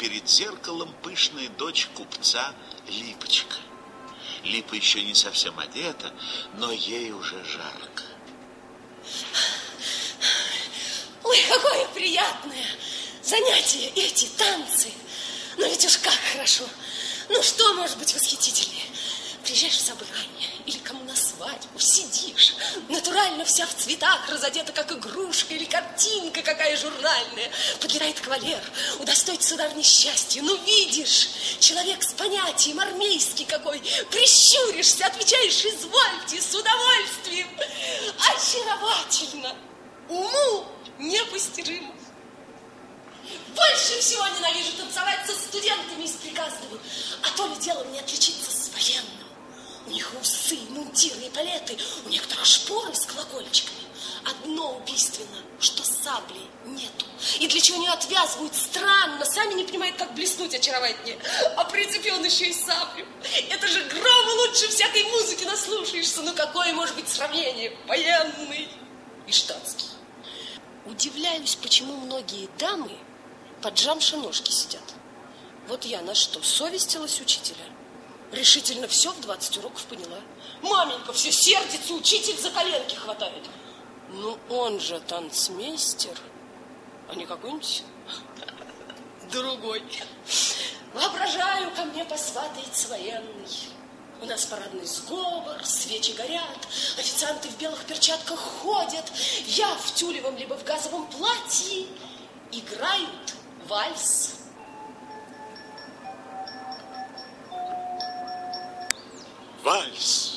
перед зеркалом пышная дочь купца Липочка. Липа еще не совсем одета, но ей уже жарко. Ой, какое приятное занятие эти танцы. Но ведь уж как хорошо. Ну что может быть восхитительнее? Приезжаешь в собрание или кому на свадьбу, сидишь, натурально вся в цветах, разодета как игрушка или картинка какая журнальная. Подлетает кавалер, удостоить сударыни счастья. Ну, видишь, человек с понятием, армейский какой. Прищуришься, отвечаешь: извольте, с удовольствием. Очаровательно, уму непостижимо. Больше всего ненавижу танцевать со студентами из приказного. А то ли дело мне отличиться с военным. У них усы, мундиры и палеты, у некоторых шпоры с колокольчиками. Одно убийственно, что сабли нету. И для чего не отвязывают, странно, сами не понимают, как блеснуть очаровательнее. А прицепил он еще и саблю. Это же грома лучше всякой музыки наслушаешься. Ну какое может быть сравнение? Военный и штатский. Удивляюсь, почему многие дамы поджамши ножки сидят. Вот я на что, совестилась учителя? Решительно все в 20 уроков поняла. Маменька все сердится, учитель за коленки хватает. Ну он же танцмейстер, а не какой-нибудь другой. Воображаю, ко мне посватается военный. У нас парадный сговор, свечи горят, официанты в белых перчатках ходят. Я в тюлевом либо в газовом платье. Играют вальс. Вальс.